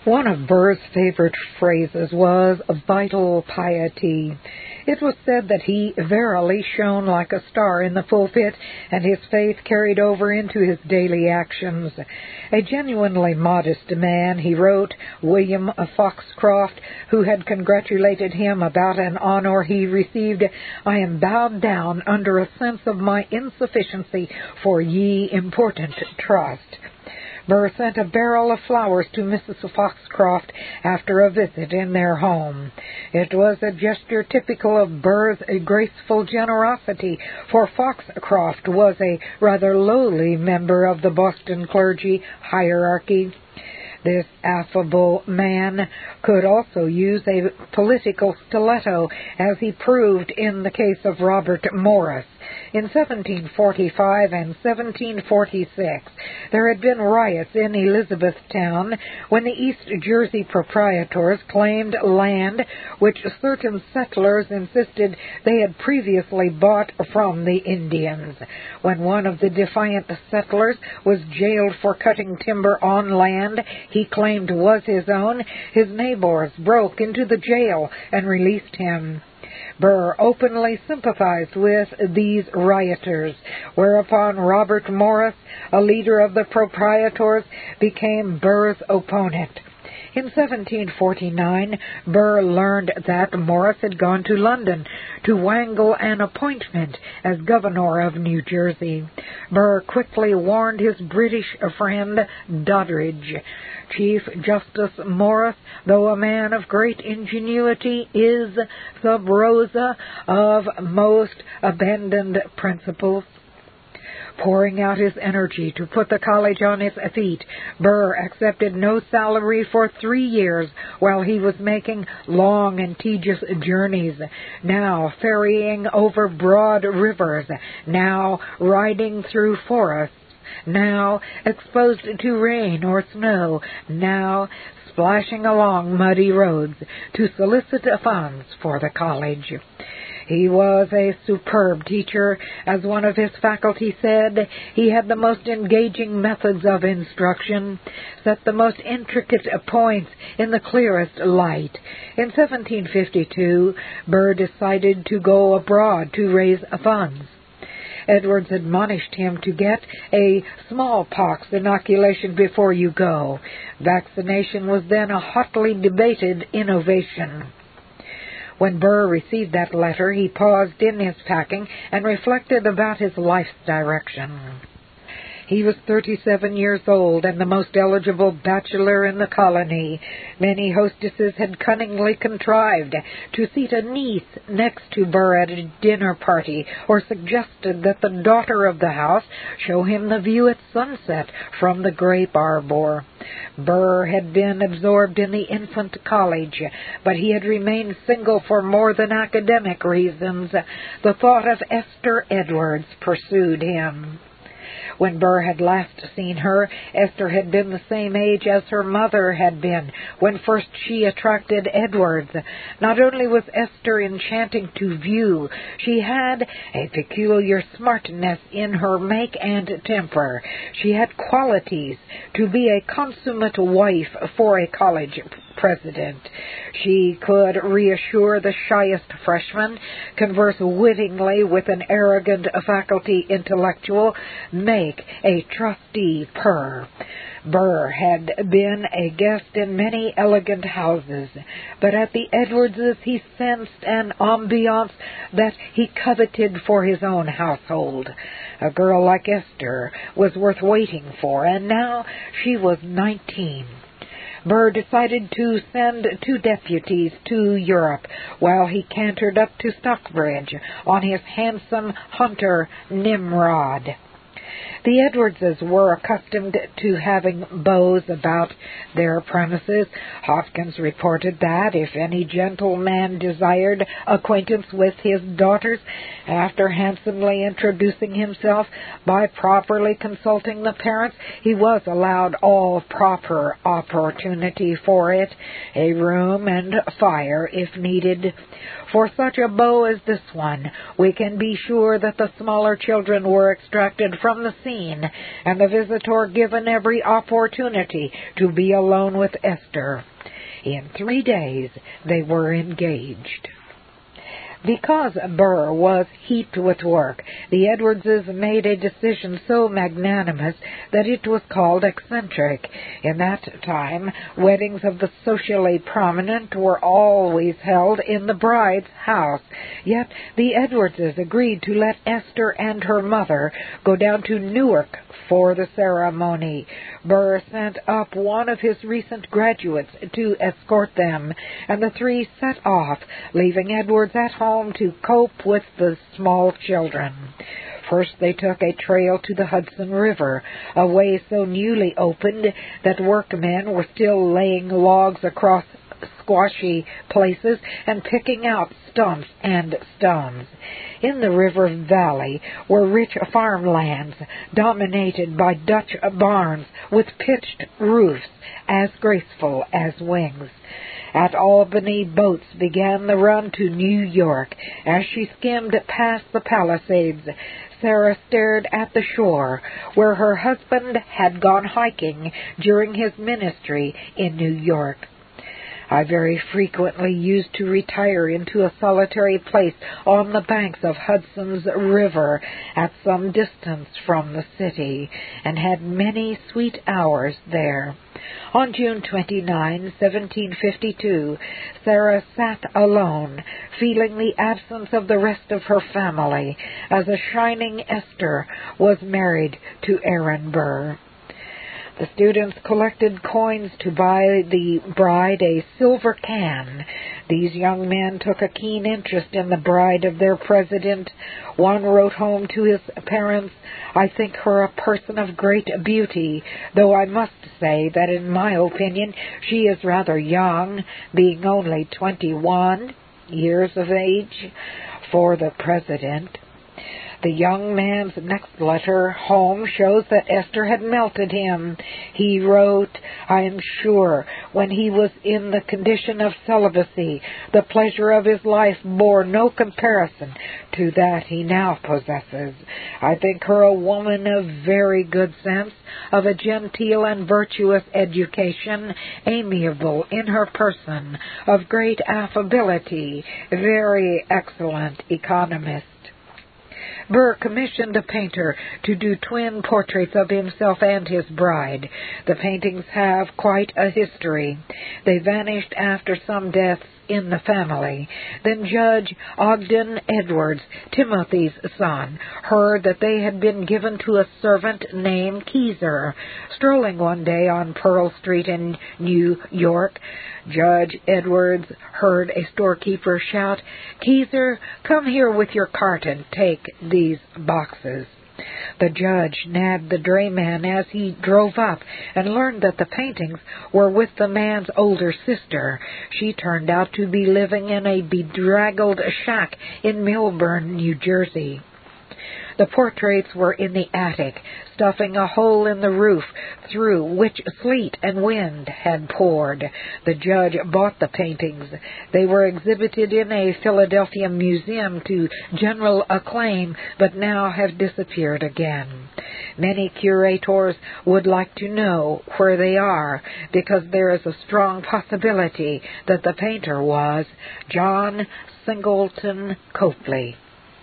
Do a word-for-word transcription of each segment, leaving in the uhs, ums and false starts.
One of Burr's favorite phrases was vital piety. It was said that he verily shone like a star in the pulpit, and his faith carried over into his daily actions. A genuinely modest man, he wrote William Foxcroft, who had congratulated him about an honor he received, "I am bowed down under a sense of my insufficiency for ye important trust." Burr sent a barrel of flowers to Missus Foxcroft after a visit in their home. It was a gesture typical of Burr's graceful generosity, for Foxcroft was a rather lowly member of the Boston clergy hierarchy. This affable man could also use a political stiletto, as he proved in the case of Robert Morris. In seventeen forty-five and seventeen forty-six, there had been riots in Elizabethtown when the East Jersey proprietors claimed land which certain settlers insisted they had previously bought from the Indians. When one of the defiant settlers was jailed for cutting timber on land he claimed was his own, his neighbors broke into the jail and released him. Burr openly sympathized with these rioters, whereupon Robert Morris, a leader of the proprietors, became Burr's opponent. In seventeen forty-nine, Burr learned that Morris had gone to London to wangle an appointment as governor of New Jersey. Burr quickly warned his British friend Doddridge. Chief Justice Morris, though a man of great ingenuity, is sub rosa of most abandoned principles. Pouring out his energy to put the college on its feet, Burr accepted no salary for three years while he was making long and tedious journeys, now ferrying over broad rivers, now riding through forests, now exposed to rain or snow, now splashing along muddy roads to solicit funds for the college. He was a superb teacher. As one of his faculty said, he had the most engaging methods of instruction, set the most intricate points in the clearest light. In seventeen fifty-two, Burr decided to go abroad to raise funds. Edwards admonished him to get a smallpox inoculation before you go. Vaccination was then a hotly debated innovation. When Burr received that letter, he paused in his packing and reflected about his life's direction. He was thirty-seven years old and the most eligible bachelor in the colony. Many hostesses had cunningly contrived to seat a niece next to Burr at a dinner party, or suggested that the daughter of the house show him the view at sunset from the grape arbor. Burr had been absorbed in the infant college, but he had remained single for more than academic reasons. The thought of Esther Edwards pursued him. When Burr had last seen her, Esther had been the same age as her mother had been when first she attracted Edwards. Not only was Esther enchanting to view, she had a peculiar smartness in her make and temper. She had qualities to be a consummate wife for a college president. She could reassure the shyest freshman, converse wittingly with an arrogant faculty intellectual, make a trustee purr. Burr had been a guest in many elegant houses, but at the Edwardses he sensed an ambiance that he coveted for his own household. A girl like Esther was worth waiting for, and now she was nineteen. Burr decided to send two deputies to Europe while he cantered up to Stockbridge on his handsome hunter Nimrod. The Edwardses were accustomed to having beaux about their premises. Hopkins reported that if any gentleman desired acquaintance with his daughters, after handsomely introducing himself by properly consulting the parents, he was allowed all proper opportunity for it, a room and fire if needed. For such a beau as this one, we can be sure that the smaller children were extracted from on the scene, and the visitor given every opportunity to be alone with Esther. In three days they were engaged. Because Burr was heaped with work, the Edwardses made a decision so magnanimous that it was called eccentric. In that time, weddings of the socially prominent were always held in the bride's house. Yet the Edwardses agreed to let Esther and her mother go down to Newark for the ceremony. Burr sent up one of his recent graduates to escort them, and the three set off, leaving Edwards at home to cope with the small children. First they took a trail to the Hudson River, a way so newly opened that workmen were still laying logs across squashy places and picking out stumps and stones. In the river valley were rich farmlands dominated by Dutch barns with pitched roofs as graceful as wings. At Albany, boats began the run to New York. As she skimmed past the Palisades, Sarah stared at the shore where her husband had gone hiking during his ministry in New York. I very frequently used to retire into a solitary place on the banks of Hudson's River at some distance from the city, and had many sweet hours there. On June twenty-ninth, seventeen fifty-two, Sarah sat alone, feeling the absence of the rest of her family, as a shining Esther was married to Aaron Burr. The students collected coins to buy the bride a silver can. These young men took a keen interest in the bride of their president. One wrote home to his parents, "I think her a person of great beauty, though I must say that in my opinion she is rather young, being only twenty-one years of age for the president." The young man's next letter home shows that Esther had melted him. He wrote, "I am sure when he was in the condition of celibacy, the pleasure of his life bore no comparison to that he now possesses. I think her a woman of very good sense, of a genteel and virtuous education, amiable in her person, of great affability, very excellent economist." Burr commissioned a painter to do twin portraits of himself and his bride. The paintings have quite a history. They vanished after some deaths in the family. Then Judge Ogden Edwards, Timothy's son, heard that they had been given to a servant named Keezer. Strolling one day on Pearl Street in New York, Judge Edwards heard a storekeeper shout, "Keezer, come here with your cart and take these boxes." The judge nabbed the drayman as he drove up and learned that the paintings were with the man's older sister. She turned out to be living in a bedraggled shack in Milburn, New Jersey. The portraits were in the attic, stuffing a hole in the roof through which sleet and wind had poured. The judge bought the paintings. They were exhibited in a Philadelphia museum to general acclaim, but now have disappeared again. Many curators would like to know where they are, because there is a strong possibility that the painter was John Singleton Copley.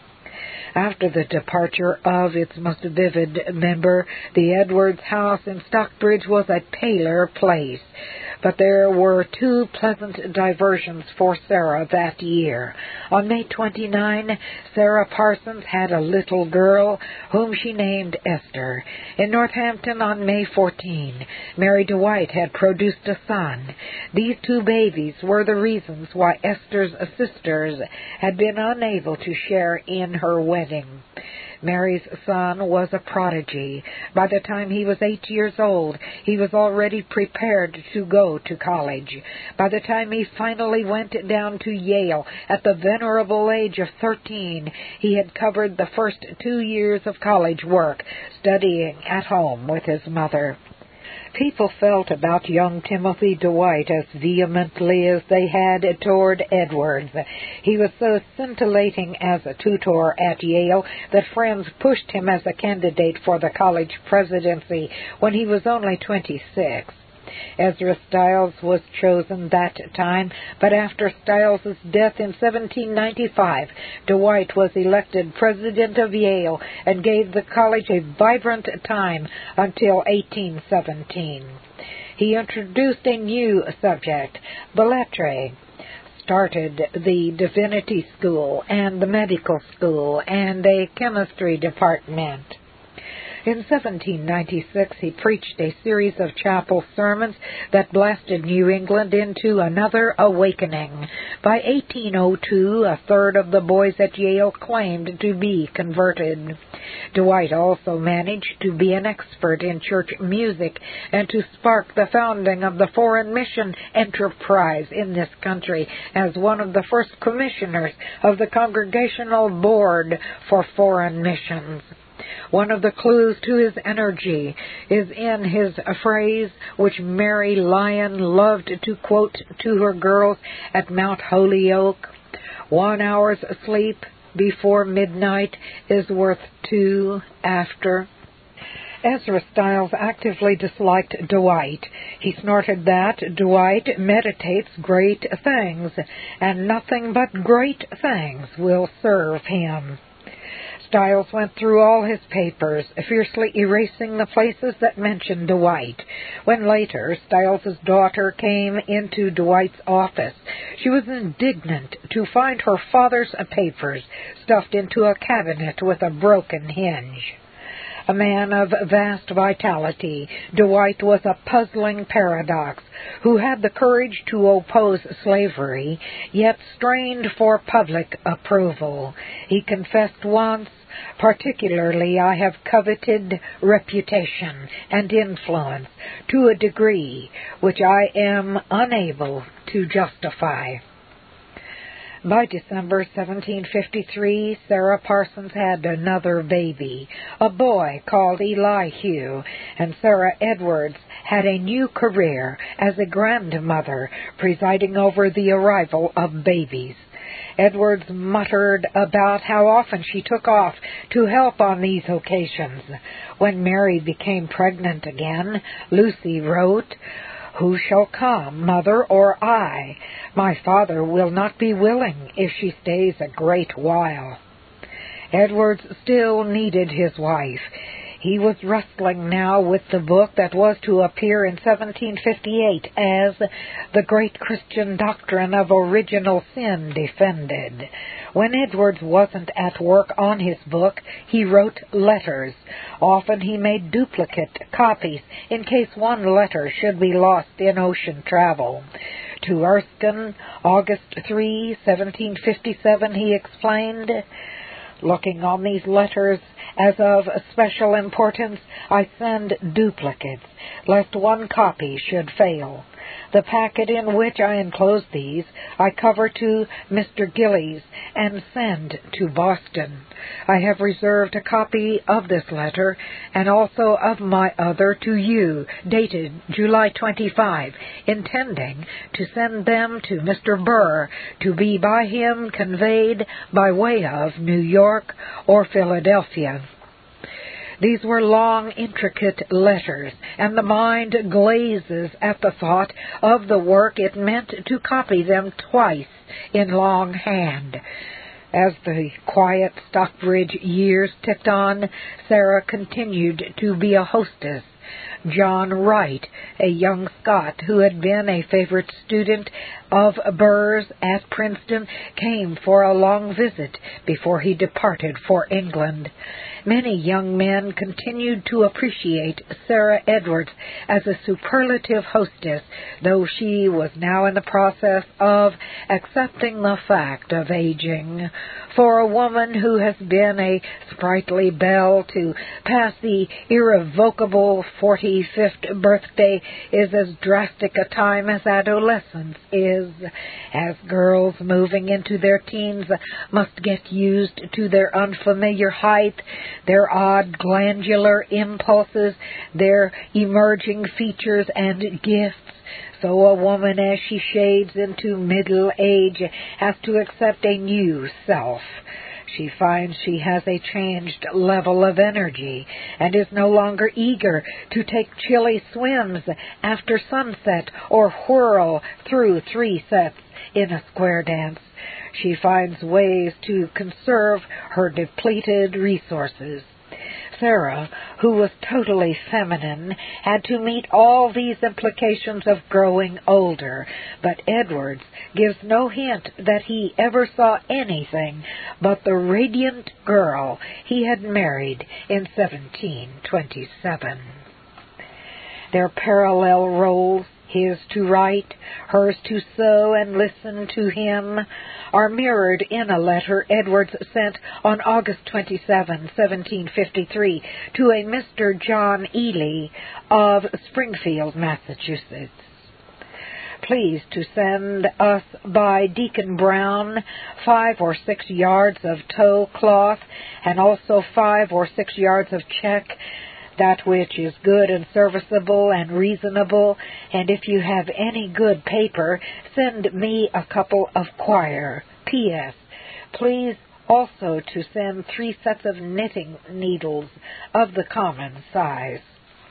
After the departure of its most vivid member, the Edwards house in Stockbridge was a paler place. But there were two pleasant diversions for Sarah that year. On May twenty-ninth, Sarah Parsons had a little girl whom she named Esther. In Northampton on May fourteenth, Mary DeWitt had produced a son. These two babies were the reasons why Esther's sisters had been unable to share in her wedding. Mary's son was a prodigy. By the time he was eight years old, he was already prepared to go to college. By the time he finally went down to Yale at the venerable age of thirteen, he had covered the first two years of college work, studying at home with his mother. People felt about young Timothy Dwight as vehemently as they had toward Edwards. He was so scintillating as a tutor at Yale that friends pushed him as a candidate for the college presidency when he was only twenty-six. Ezra Stiles was chosen that time, but after Stiles' death in seventeen ninety-five, Dwight was elected president of Yale and gave the college a vibrant time until eighteen seventeen. He introduced a new subject, the lettres, started the divinity school and the medical school and a chemistry department. In seventeen ninety-six, he preached a series of chapel sermons that blasted New England into another awakening. By eighteen oh two, a third of the boys at Yale claimed to be converted. Dwight also managed to be an expert in church music and to spark the founding of the foreign mission enterprise in this country as one of the first commissioners of the Congregational Board for Foreign Missions. One of the clues to his energy is in his phrase, which Mary Lyon loved to quote to her girls at Mount Holyoke: "One hour's sleep before midnight is worth two after." Ezra Stiles actively disliked Dwight. He snorted that Dwight meditates great things, and nothing but great things will serve him. Stiles went through all his papers, fiercely erasing the places that mentioned Dwight. When later Stiles' daughter came into Dwight's office, she was indignant to find her father's papers stuffed into a cabinet with a broken hinge. A man of vast vitality, Dwight was a puzzling paradox who had the courage to oppose slavery, yet strained for public approval. He confessed once, "Particularly I have coveted reputation and influence to a degree which I am unable to justify." By December seventeen fifty-three, Sarah Parsons had another baby, a boy called Elihu, and Sarah Edwards had a new career as a grandmother, presiding over the arrival of babies. Edwards muttered about how often she took off to help on these occasions. When Mary became pregnant again, Lucy wrote, "Who shall come, mother or I? My father will not be willing if she stays a great while." Edwards still needed his wife. He was wrestling now with the book that was to appear in seventeen fifty-eight as The Great Christian Doctrine of Original Sin Defended. When Edwards wasn't at work on his book, he wrote letters. Often he made duplicate copies in case one letter should be lost in ocean travel. To Erskine, August third, seventeen fifty-seven, he explained, "Looking on these letters as of special importance, I send duplicates, lest one copy should fail. The packet in which I enclose these I cover to Mister Gillies and send to Boston. I have reserved a copy of this letter and also of my other to you, dated July twenty-fifth, intending to send them to Mister Burr to be by him conveyed by way of New York or Philadelphia." These were long, intricate letters, and the mind glazes at the thought of the work it meant to copy them twice in longhand. As the quiet Stockbridge years ticked on, Sarah continued to be a hostess. John Wright, a young Scot who had been a favorite student of Burr's at Princeton, came for a long visit before he departed for England. Many young men continued to appreciate Sarah Edwards as a superlative hostess, though she was now in the process of accepting the fact of aging. For a woman who has been a sprightly belle to pass the irrevocable forty twenty-fifth birthday is as drastic a time as adolescence is, as girls moving into their teens must get used to their unfamiliar height, their odd glandular impulses, their emerging features and gifts. So a woman, as she shades into middle age, has to accept a new self. She finds she has a changed level of energy and is no longer eager to take chilly swims after sunset or whirl through three sets in a square dance. She finds ways to conserve her depleted resources. Sarah, who was totally feminine, had to meet all these implications of growing older, but Edwards gives no hint that he ever saw anything but the radiant girl he had married in seventeen twenty-seven. Their parallel roles, his to write, hers to sew and listen to him, are mirrored in a letter Edwards sent on August twenty-seventh, seventeen fifty-three, to a Mister John Ely of Springfield, Massachusetts. Please to send us by Deacon Brown five or six yards of tow cloth and also five or six yards of check, that which is good and serviceable and reasonable, and if you have any good paper, send me a couple of quire. P S. Please also to send three sets of knitting needles of the common size.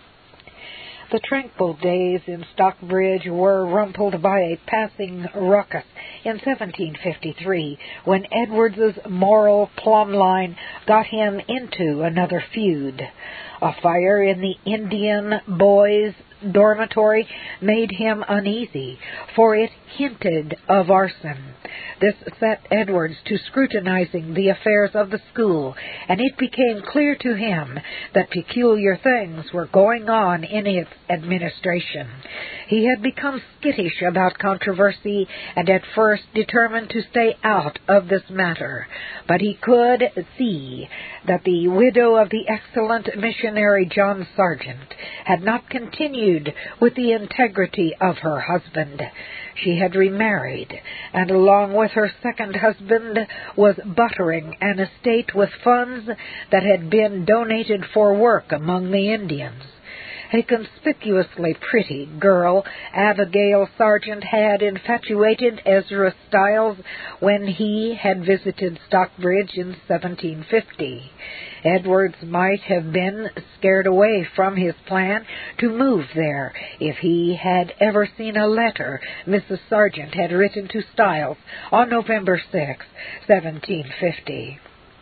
The tranquil days in Stockbridge were rumpled by a passing ruckus in seventeen fifty-three, when Edwards's moral plumb line got him into another feud. A fire in the Indian boys' dormitory made him uneasy, for it hinted of arson. This set Edwards to scrutinizing the affairs of the school, and it became clear to him that peculiar things were going on in its administration. He had become skittish about controversy, and at first determined to stay out of this matter. But he could see that the widow of the excellent missionary John Sargent had not continued with the integrity of her husband. She had remarried, and along with her second husband was buttering an estate with funds that had been donated for work among the Indians. A conspicuously pretty girl, Abigail Sargent, had infatuated Ezra Stiles when he had visited Stockbridge in seventeen fifty. Edwards might have been scared away from his plan to move there if he had ever seen a letter Missus Sargent had written to Stiles on November sixth, seventeen fifty.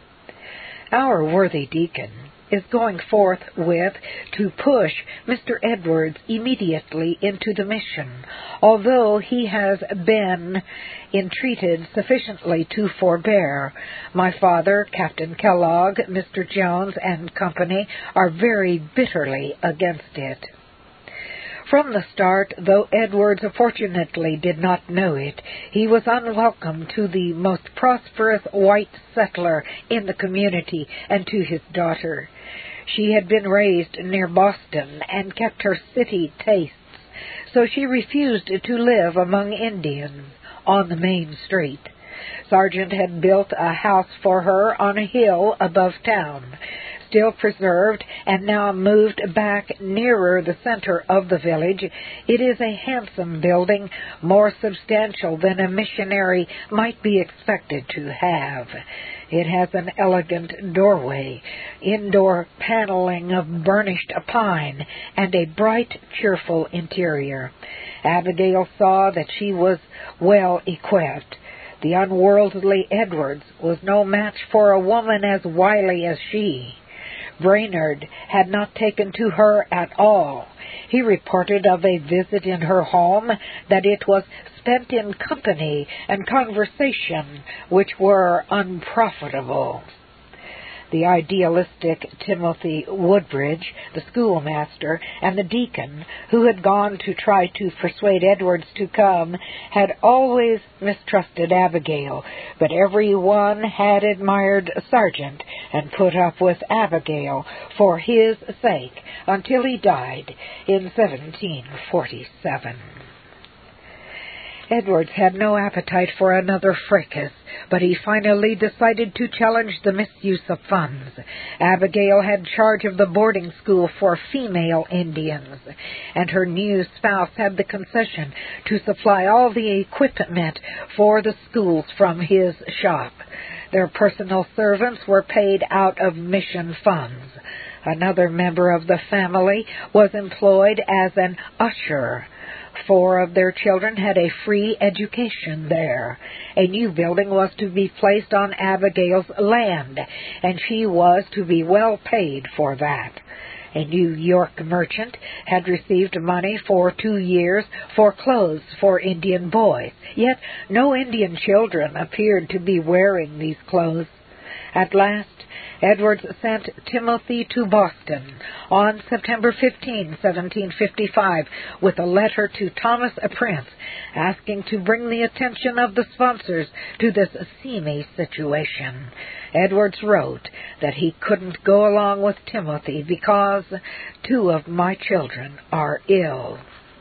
Our worthy deacon is going forthwith to push Mister Edwards immediately into the mission, although he has been entreated sufficiently to forbear. My father, Captain Kellogg, Mister Jones, and company are very bitterly against it. From the start, though Edwards fortunately did not know it, he was unwelcome to the most prosperous white settler in the community and to his daughter. She had been raised near Boston and kept her city tastes, so she refused to live among Indians on the main street. Sargent had built a house for her on a hill above town, still preserved and now moved back nearer the center of the village. It is a handsome building, more substantial than a missionary might be expected to have. It has an elegant doorway, indoor paneling of burnished pine, and a bright, cheerful interior. Abigail saw that she was well equipped. The unworldly Edwards was no match for a woman as wily as she. Brainerd had not taken to her at all. He reported of a visit in her home that it was spent in company and conversation which were unprofitable. The idealistic Timothy Woodbridge, the schoolmaster, and the deacon, who had gone to try to persuade Edwards to come, had always mistrusted Abigail, but every one had admired Sargent and put up with Abigail for his sake until he died in seventeen forty-seven. Edwards had no appetite for another fracas, but he finally decided to challenge the misuse of funds. Abigail had charge of the boarding school for female Indians, and her new spouse had the concession to supply all the equipment for the schools from his shop. Their personal servants were paid out of mission funds. Another member of the family was employed as an usher. Four of their children had a free education there. A new building was to be placed on Abigail's land, and she was to be well paid for that. A New York merchant had received money for two years for clothes for Indian boys, yet no Indian children appeared to be wearing these clothes. At last, Edwards sent Timothy to Boston on September fifteenth, seventeen fifty-five, with a letter to Thomas Prince asking to bring the attention of the sponsors to this seamy situation. Edwards wrote that he couldn't go along with Timothy because two of my children are ill.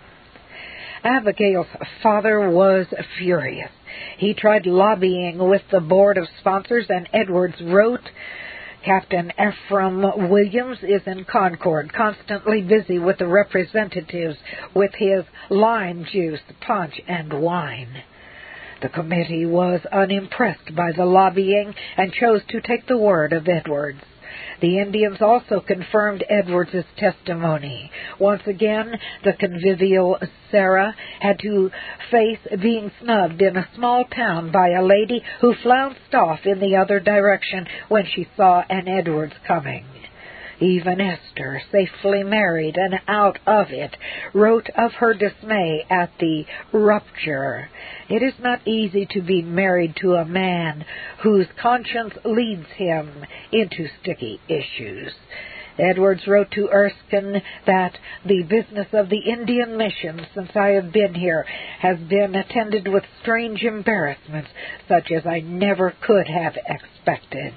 Abigail's father was furious. He tried lobbying with the board of sponsors, and Edwards wrote, Captain Ephraim Williams is in Concord, constantly busy with the representatives with his lime juice, punch, and wine. The committee was unimpressed by the lobbying and chose to take the word of Edwards. The Indians also confirmed Edwards' testimony. Once again, the convivial Sarah had to face being snubbed in a small town by a lady who flounced off in the other direction when she saw an Edwards coming. Even Esther, safely married and out of it, wrote of her dismay at the rupture. It is not easy to be married to a man whose conscience leads him into sticky issues. Edwards wrote to Erskine that the business of the Indian mission since I have been here has been attended with strange embarrassments such as I never could have expected.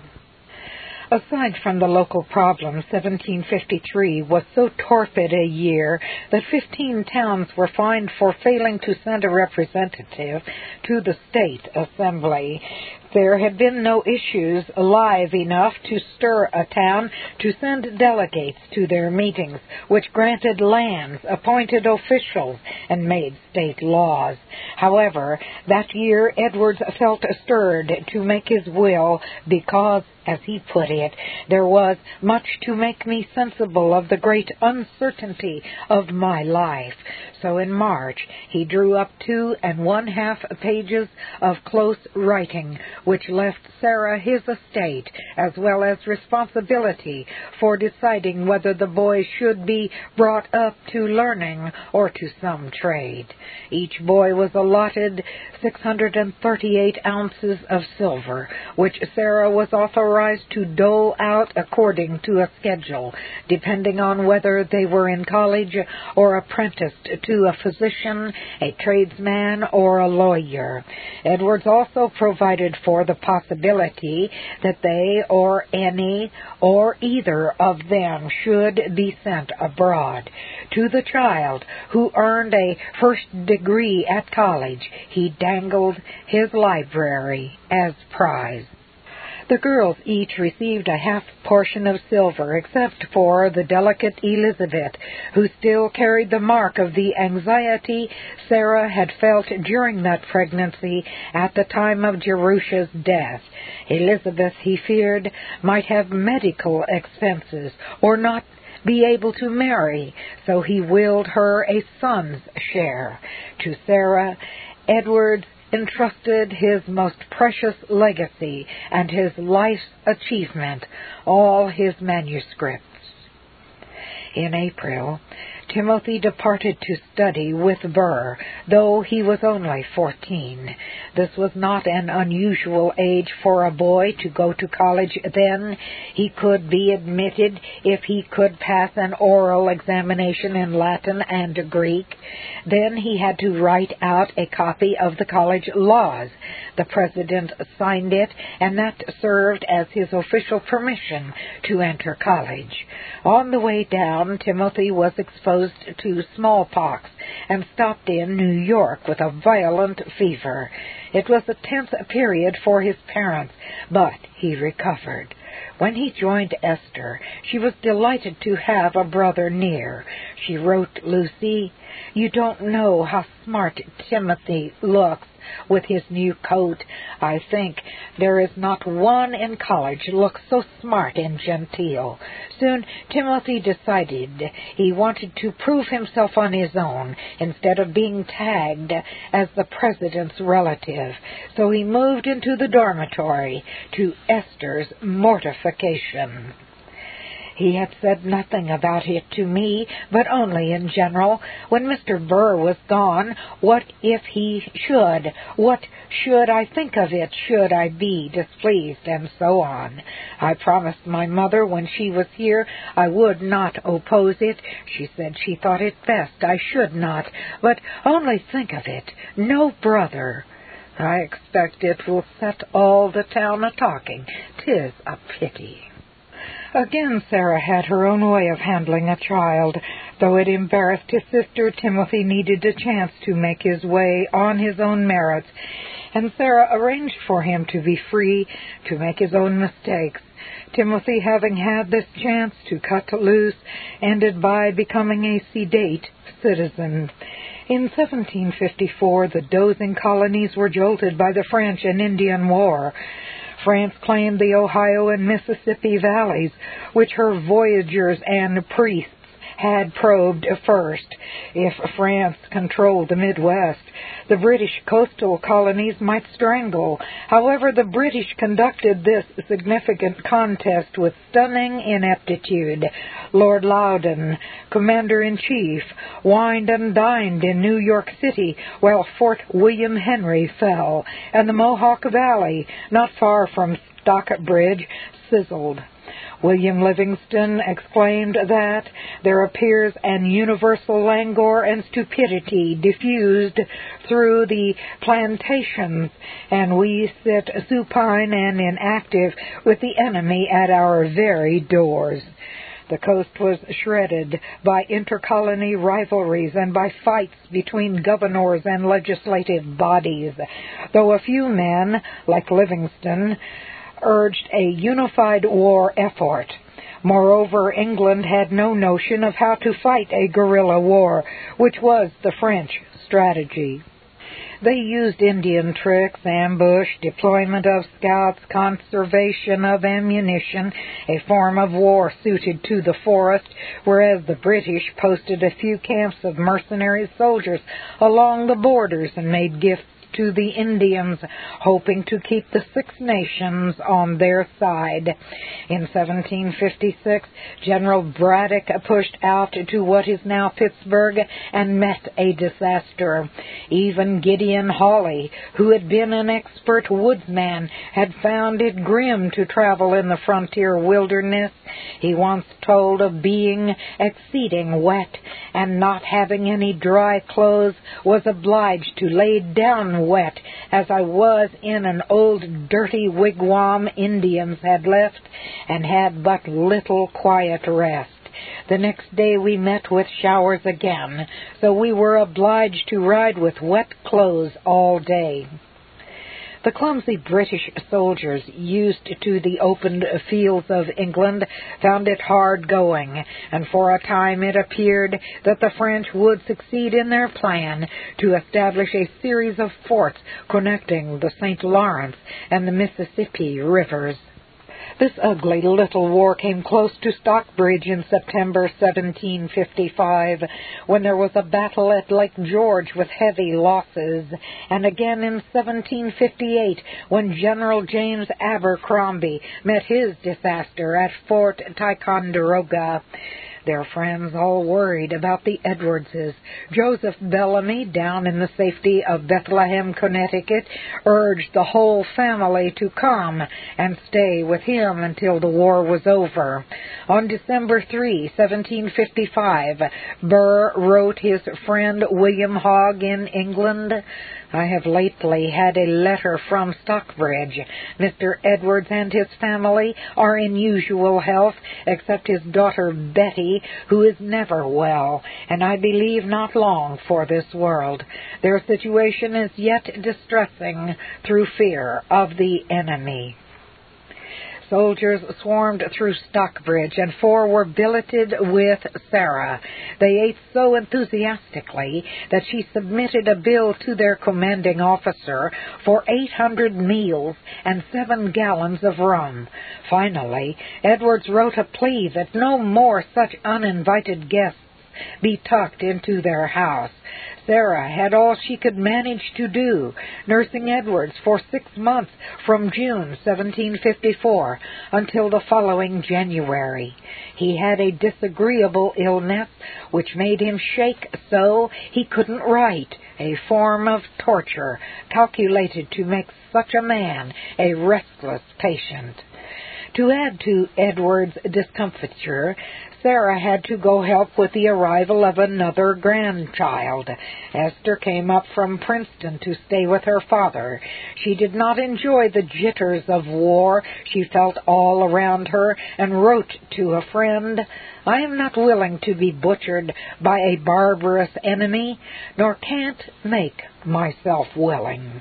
Aside from the local problem, seventeen fifty-three was so torpid a year that fifteen towns were fined for failing to send a representative to the state assembly. There had been no issues live enough to stir a town to send delegates to their meetings, which granted lands, appointed officials, and made state laws. However, that year Edwards felt stirred to make his will because, as he put it, there was much to make me sensible of the great uncertainty of my life. So in March he drew up two and one half pages of close writing, which left Sarah his estate as well as responsibility for deciding whether the boy should be brought up to learning or to some trade. Each boy was allotted six hundred thirty-eight ounces of silver, which Sarah was authorized to dole out according to a schedule, depending on whether they were in college or apprenticed to a physician, a tradesman, or a lawyer. Edwards also provided for the possibility that they or any or either of them should be sent abroad. To the child who earned a first degree at college, he dangled his library as prize. The girls each received a half portion of silver, except for the delicate Elizabeth, who still carried the mark of the anxiety Sarah had felt during that pregnancy at the time of Jerusha's death. Elizabeth, he feared, might have medical expenses or not be able to marry, so he willed her a son's share. To Sarah, Edward entrusted his most precious legacy and his life's achievement, all his manuscripts. In April, Timothy departed to study with Burr, though he was only fourteen. This was not an unusual age for a boy to go to college then. He could be admitted if he could pass an oral examination in Latin and Greek. Then he had to write out a copy of the college laws. The president signed it, and that served as his official permission to enter college. On the way down, Timothy was exposed to smallpox and stopped in New York with a violent fever. It was a tense period for his parents, but he recovered. When he joined Esther, she was delighted to have a brother near. She wrote Lucy, "You don't know how smart Timothy looks with his new coat. I think there is not one in college looks so smart and genteel." Soon Timothy decided he wanted to prove himself on his own instead of being tagged as the president's relative. So he moved into the dormitory, to Esther's mortification. He had said nothing about it to me, but only in general. When Mister Burr was gone, what if he should? What should I think of it? Should I be displeased? And so on. I promised my mother when she was here I would not oppose it. She said she thought it best I should not. But only think of it. No brother. I expect it will set all the town a-talking. 'Tis a pity. Again, Sarah had her own way of handling a child. Though it embarrassed his sister, Timothy needed a chance to make his way on his own merits, and Sarah arranged for him to be free to make his own mistakes. Timothy, having had this chance to cut loose, ended by becoming a sedate citizen. In seventeen fifty-four, the dozing colonies were jolted by the French and Indian War. France claimed the Ohio and Mississippi valleys, which her voyagers and priests had probed first. If France controlled the Midwest, the British coastal colonies might strangle. However, the British conducted this significant contest with stunning ineptitude. Lord Loudon, Commander-in-Chief, wined and dined in New York City while Fort William Henry fell, and the Mohawk Valley, not far from Stockbridge, sizzled. William Livingston exclaimed that there appears an universal languor and stupidity diffused through the plantations, and we sit supine and inactive with the enemy at our very doors. The coast was shredded by intercolony rivalries and by fights between governors and legislative bodies, though a few men, like Livingston, urged a unified war effort. Moreover, England had no notion of how to fight a guerrilla war, which was the French strategy. They used Indian tricks, ambush, deployment of scouts, conservation of ammunition, a form of war suited to the forest, whereas the British posted a few camps of mercenary soldiers along the borders and made gifts to the Indians, hoping to keep the Six Nations on their side. In seventeen fifty-six, General Braddock pushed out to what is now Pittsburgh and met a disaster. Even Gideon Hawley, who had been an expert woodsman, had found it grim to travel in the frontier wilderness. He once told of being exceeding wet and not having any dry clothes, was obliged to lay down wet, as I was in an old dirty wigwam Indians had left, and had but little quiet rest. The next day we met with showers again, so we were obliged to ride with wet clothes all day. The clumsy British soldiers, used to the open fields of England, found it hard going, and for a time it appeared that the French would succeed in their plan to establish a series of forts connecting the Saint Lawrence and the Mississippi rivers. This ugly little war came close to Stockbridge in September seventeen fifty-five, when there was a battle at Lake George with heavy losses, and again in seventeen fifty-eight, when General James Abercrombie met his disaster at Fort Ticonderoga. Their friends all worried about the Edwardses. Joseph Bellamy, down in the safety of Bethlehem, Connecticut, urged the whole family to come and stay with him until the war was over. On December third, seventeen fifty-five, Burr wrote his friend William Hogg in England, "I have lately had a letter from Stockbridge. Mister Edwards and his family are in usual health, except his daughter Betty, who is never well, and I believe not long for this world. Their situation is yet distressing through fear of the enemy." Soldiers swarmed through Stockbridge, and four were billeted with Sarah. They ate so enthusiastically that she submitted a bill to their commanding officer for eight hundred meals and seven gallons of rum. Finally, Edwards wrote a plea that no more such uninvited guests be tucked into their house. Sarah had all she could manage to do, nursing Edwards for six months from June seventeen fifty-four until the following January. He had a disagreeable illness which made him shake so he couldn't write, a form of torture calculated to make such a man a restless patient. To add to Edward's discomfiture, Sarah had to go help with the arrival of another grandchild. Esther came up from Princeton to stay with her father. She did not enjoy the jitters of war she felt all around her, and wrote to a friend, "I am not willing to be butchered by a barbarous enemy, nor can't make myself willing."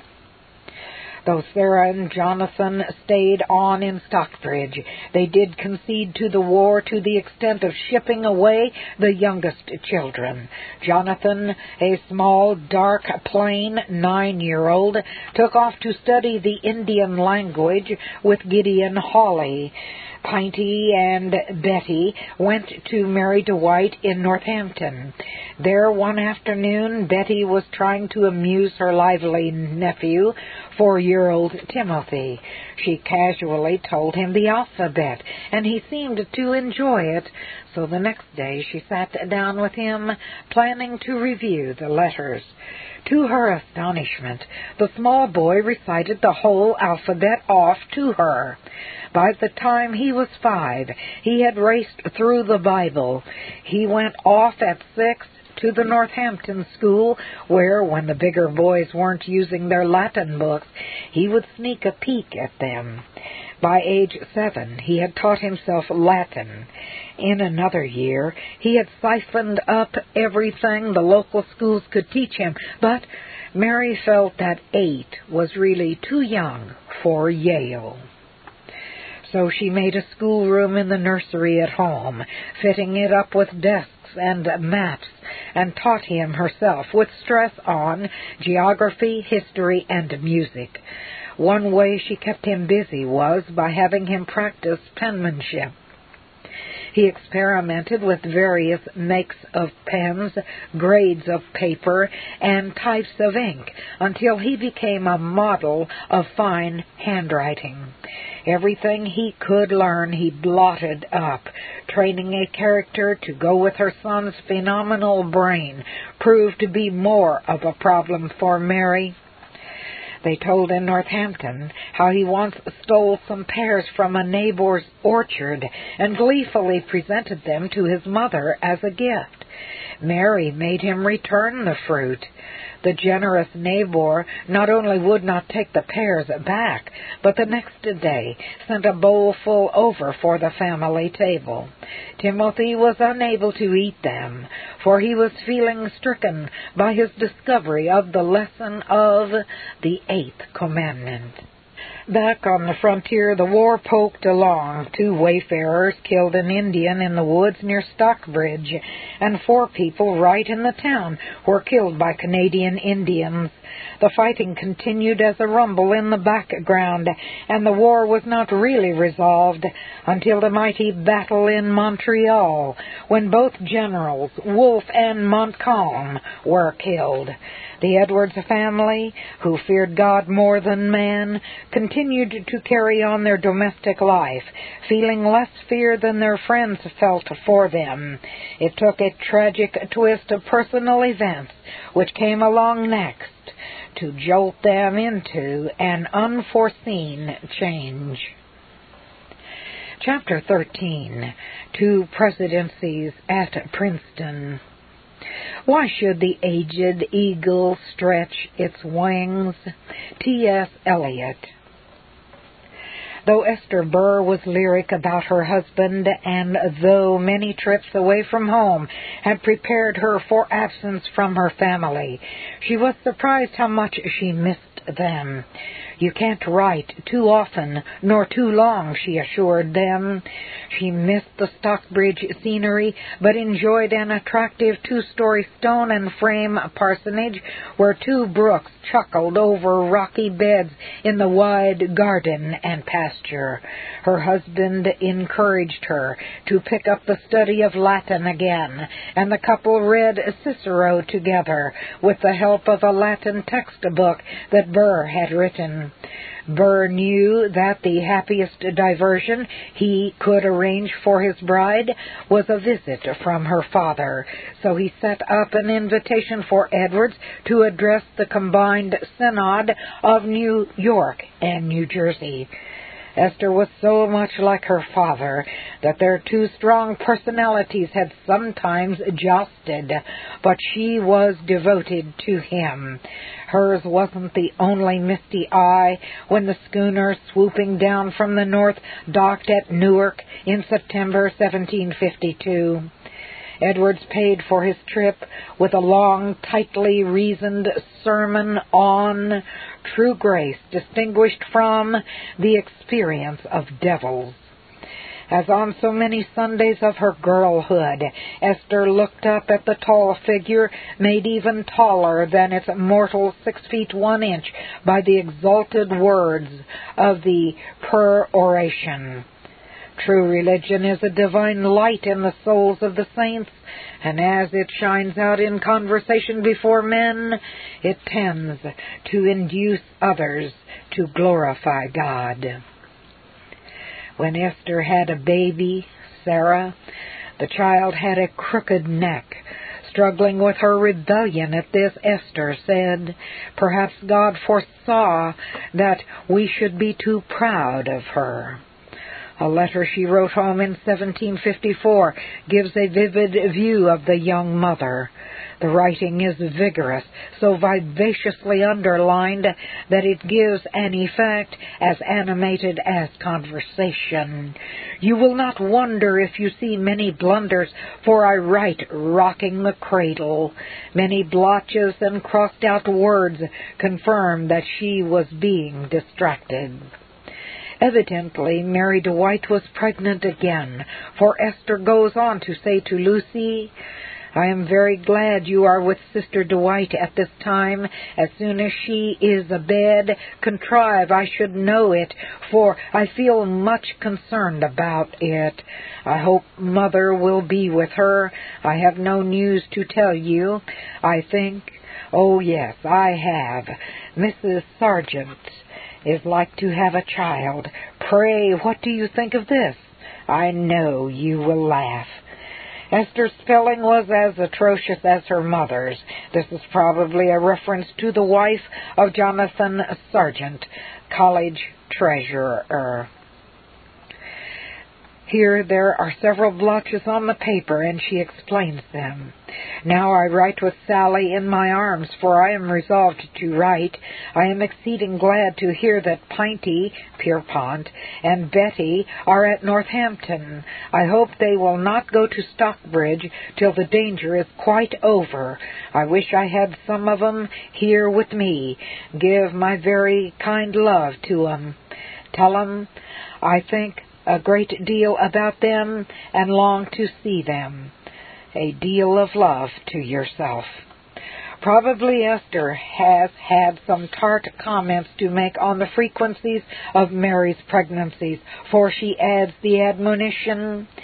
Though Sarah and Jonathan stayed on in Stockbridge, they did concede to the war to the extent of shipping away the youngest children. Jonathan, a small, dark, plain nine-year-old, took off to study the Indian language with Gideon Hawley. Pinty and Betty went to Mary DeWitt in Northampton. There one afternoon, Betty was trying to amuse her lively nephew, four-year-old Timothy. She casually told him the alphabet, and he seemed to enjoy it. So the next day she sat down with him, planning to review the letters. To her astonishment, the small boy recited the whole alphabet off to her. By the time he was five, he had raced through the Bible. He went off at six to the Northampton school, where, when the bigger boys weren't using their Latin books, he would sneak a peek at them. By age seven, he had taught himself Latin. In another year, he had siphoned up everything the local schools could teach him, but Mary felt that eight was really too young for Yale. So she made a schoolroom in the nursery at home, fitting it up with desks and maps, and taught him herself, with stress on geography, history, and music. One way she kept him busy was by having him practice penmanship. He experimented with various makes of pens, grades of paper, and types of ink, until he became a model of fine handwriting. Everything he could learn he blotted up. Training a character to go with her son's phenomenal brain proved to be more of a problem for Mary. They told in Northampton how he once stole some pears from a neighbor's orchard and gleefully presented them to his mother as a gift. Mary made him return the fruit. The generous neighbor not only would not take the pears back, but the next day sent a bowl full over for the family table. Timothy was unable to eat them, for he was feeling stricken by his discovery of the lesson of the Eighth Commandment. Back on the frontier, the war poked along. Two wayfarers killed an Indian in the woods near Stockbridge, and four people right in the town were killed by Canadian Indians. The fighting continued as a rumble in the background, and the war was not really resolved until the mighty battle in Montreal, when both generals, Wolfe and Montcalm, were killed. The Edwards family, who feared God more than man, continued continued to carry on their domestic life, feeling less fear than their friends felt for them. It took a tragic twist of personal events which came along next to jolt them into an unforeseen change. Chapter thirteen. Two Presidencies at Princeton. Why should the aged eagle stretch its wings? T S Eliot. Though Esther Burr was lyric about her husband, and though many trips away from home had prepared her for absence from her family, she was surprised how much she missed them. "You can't write too often nor too long," she assured them. She missed the Stockbridge scenery, but enjoyed an attractive two-story stone and frame parsonage where two brooks chuckled over rocky beds in the wide garden and pasture. Her husband encouraged her to pick up the study of Latin again, and the couple read Cicero together with the help of a Latin textbook that Burr had written. Burr knew that the happiest diversion he could arrange for his bride was a visit from her father, so he set up an invitation for Edwards to address the combined synod of New York and New Jersey. Esther was so much like her father that their two strong personalities had sometimes jousted, but she was devoted to him. Hers wasn't the only misty eye when the schooner swooping down from the north docked at Newark in September seventeen fifty-two. Edwards paid for his trip with a long, tightly reasoned sermon on true grace, distinguished from the experience of devils. As on so many Sundays of her girlhood, Esther looked up at the tall figure, made even taller than its mortal six feet one inch by the exalted words of the peroration. True religion is a divine light in the souls of the saints, and as it shines out in conversation before men, it tends to induce others to glorify God. When Esther had a baby, Sarah, the child had a crooked neck. Struggling with her rebellion at this, Esther said, "Perhaps God foresaw that we should be too proud of her." A letter she wrote home in seventeen fifty-four gives a vivid view of the young mother. The writing is vigorous, so vivaciously underlined that it gives an effect as animated as conversation. "You will not wonder if you see many blunders, for I write rocking the cradle." Many blotches and crossed-out words confirm that she was being distracted. Evidently, Mary Dwight was pregnant again, for Esther goes on to say to Lucy, "I am very glad you are with Sister Dwight at this time. As soon as she is abed, contrive I should know it, for I feel much concerned about it. I hope Mother will be with her. I have no news to tell you. I think, oh yes, I have. Missus Sargent is like to have a child. Pray, what do you think of this? I know you will laugh." Esther's spelling was as atrocious as her mother's. This is probably a reference to the wife of Jonathan Sargent, college treasurer. Here there are several blotches on the paper, and she explains them. "Now I write with Sally in my arms, for I am resolved to write. I am exceeding glad to hear that Pinty, Pierpont, and Betty are at Northampton. I hope they will not go to Stockbridge till the danger is quite over. I wish I had some of 'em here with me. Give my very kind love to 'em. Tell 'em I think a great deal about them and long to see them. A deal of love to yourself." Probably Esther has had some tart comments to make on the frequencies of Mary's pregnancies, for she adds the admonition,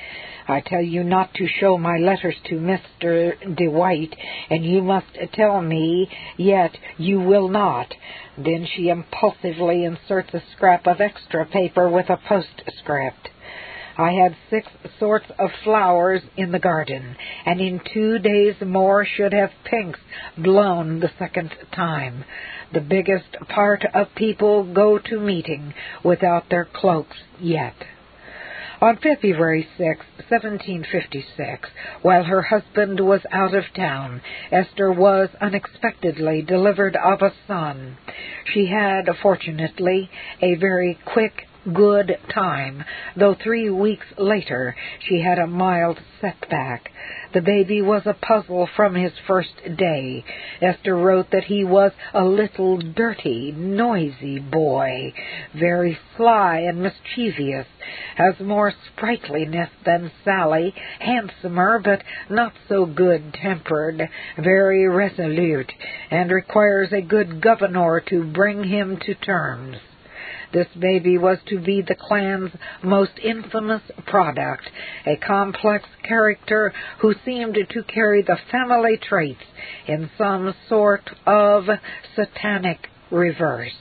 I tell you not to show my letters to Mister DeWitt, and you must tell me, yet you will not." Then she impulsively inserts a scrap of extra paper with a postscript. "I had six sorts of flowers in the garden, and in two days more should have pinks blown the second time. The biggest part of people go to meeting without their cloaks yet." On February sixth, seventeen fifty-six, while her husband was out of town, Esther was unexpectedly delivered of a son. She had, fortunately, a very quick, good time, though three weeks later she had a mild setback. The baby was a puzzle from his first day. Esther wrote that he was a little dirty, noisy boy, very sly and mischievous, has more sprightliness than Sally, handsomer but not so good-tempered, very resolute, and requires a good governor to bring him to terms. This baby was to be the clan's most infamous product, a complex character who seemed to carry the family traits in some sort of satanic reverse.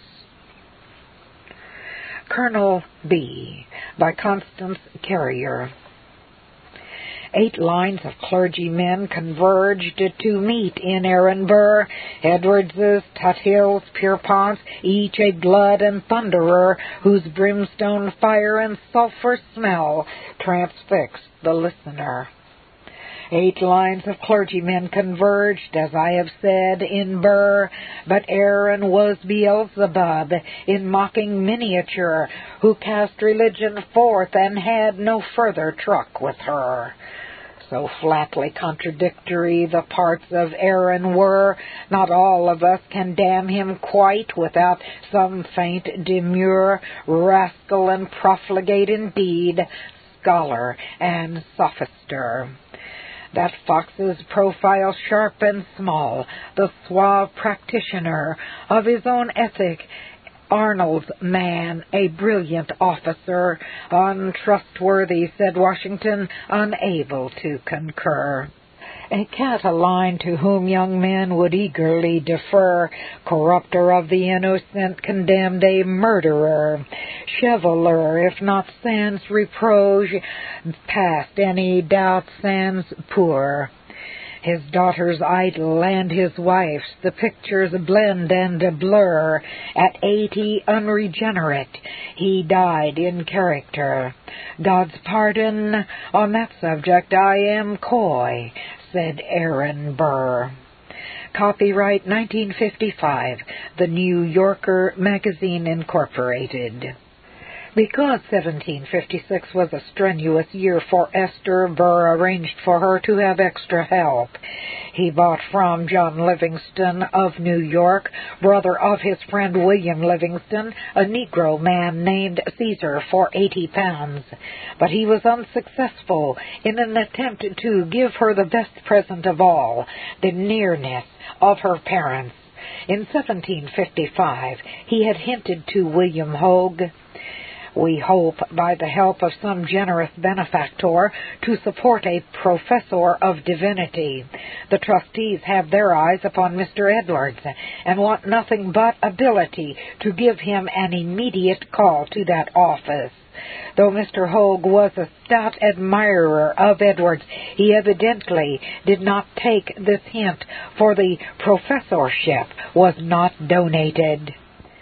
Colonel B. by Constance Carrier. Eight lines of clergymen converged to meet in Aaron Burr, Edwardses, Tuthills, Pierponts, each a Gludd and Thunderer, whose brimstone fire and sulphur smell transfixed the listener. Eight lines of clergymen converged, as I have said, in Burr, but Aaron was Beelzebub in mocking miniature, who cast religion forth and had no further truck with her. So flatly contradictory the parts of Aaron were, not all of us can damn him quite without some faint demur, rascal and profligate indeed, scholar and sophister. That fox's profile sharp and small, the suave practitioner of his own ethic, Arnold's man, a brilliant officer, untrustworthy, said Washington, unable to concur. A Catiline to whom young men would eagerly defer, corrupter of the innocent, condemned a murderer, chevaler, if not sans reproche, past any doubt sans pour. His daughter's idol and his wife's, the pictures blend and blur. At eighty, unregenerate, he died in character. God's pardon, on that subject I am coy, said Aaron Burr. Copyright nineteen fifty-five, The New Yorker Magazine, Incorporated. Because seventeen fifty-six was a strenuous year for Esther, Burr arranged for her to have extra help. He bought from John Livingston of New York, brother of his friend William Livingston, a Negro man named Caesar, for eighty pounds. But he was unsuccessful in an attempt to give her the best present of all, the nearness of her parents. In seventeen fifty-five, he had hinted to William Hogue, "We hope, by the help of some generous benefactor, to support a professor of divinity. The trustees have their eyes upon Mister Edwards, and want nothing but ability to give him an immediate call to that office." Though Mister Hogue was a stout admirer of Edwards, he evidently did not take this hint, for the professorship was not donated.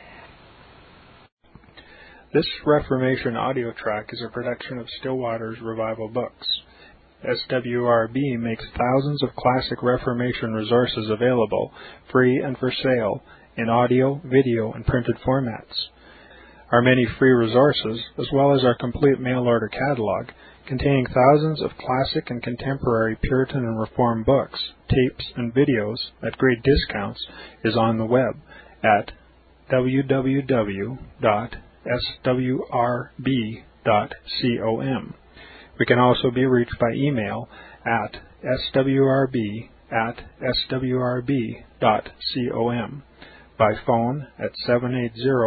This Reformation audio track is a production of Stillwater's Revival Books. S W R B makes thousands of classic Reformation resources available, free and for sale, in audio, video, and printed formats. Our many free resources, as well as our complete mail-order catalog, containing thousands of classic and contemporary Puritan and Reformed books, tapes, and videos at great discounts, is on the web at w w w dot s w r b dot com. We can also be reached by email at s w r b at s w r b dot com, by phone at seven eight zero,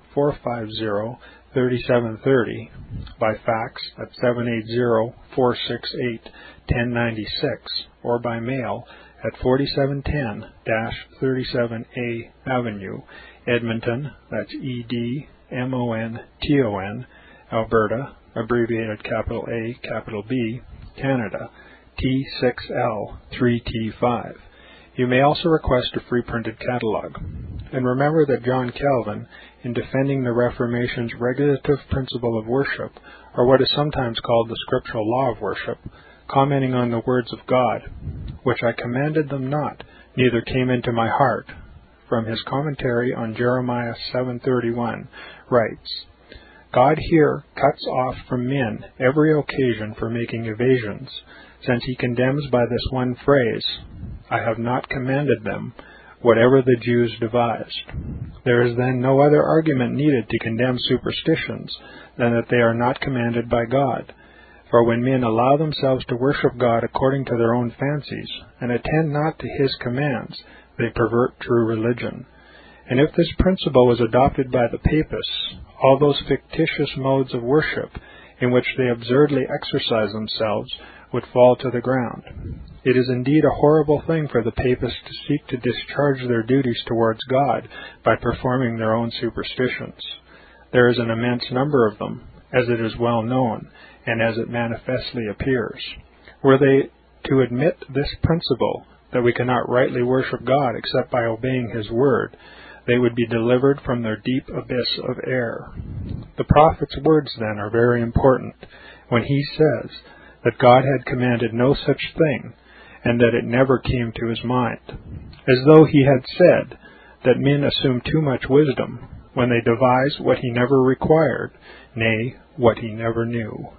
four five zero, three seven three zero, by fax at seven eight zero, four six eight, one zero nine six, or by mail at forty-seven ten thirty-seven A Avenue, Edmonton, that's E D M O N T O N, Alberta, abbreviated capital A, capital B, Canada, T six L three T five. You may also request a free printed catalog. And remember that John Calvin, in defending the Reformation's regulative principle of worship, or what is sometimes called the scriptural law of worship, commenting on the words of God, which I commanded them not, neither came into my heart, from his commentary on Jeremiah seven thirty-one, writes, God here cuts off from men every occasion for making evasions, since he condemns by this one phrase, I have not commanded them, whatever the Jews devised. There is then no other argument needed to condemn superstitions than that they are not commanded by God. For when men allow themselves to worship God according to their own fancies, and attend not to his commands, they pervert true religion. And if this principle was adopted by the Papists, all those fictitious modes of worship in which they absurdly exercise themselves would fall to the ground. It is indeed a horrible thing for the Papists to seek to discharge their duties towards God by performing their own superstitions. There is an immense number of them, as it is well known, and as it manifestly appears. Were they to admit this principle, that we cannot rightly worship God except by obeying his word, they would be delivered from their deep abyss of error. The prophet's words, then, are very important, when he says that God had commanded no such thing, and that it never came to his mind, as though he had said that men assume too much wisdom when they devise what he never required, nay, what he never knew.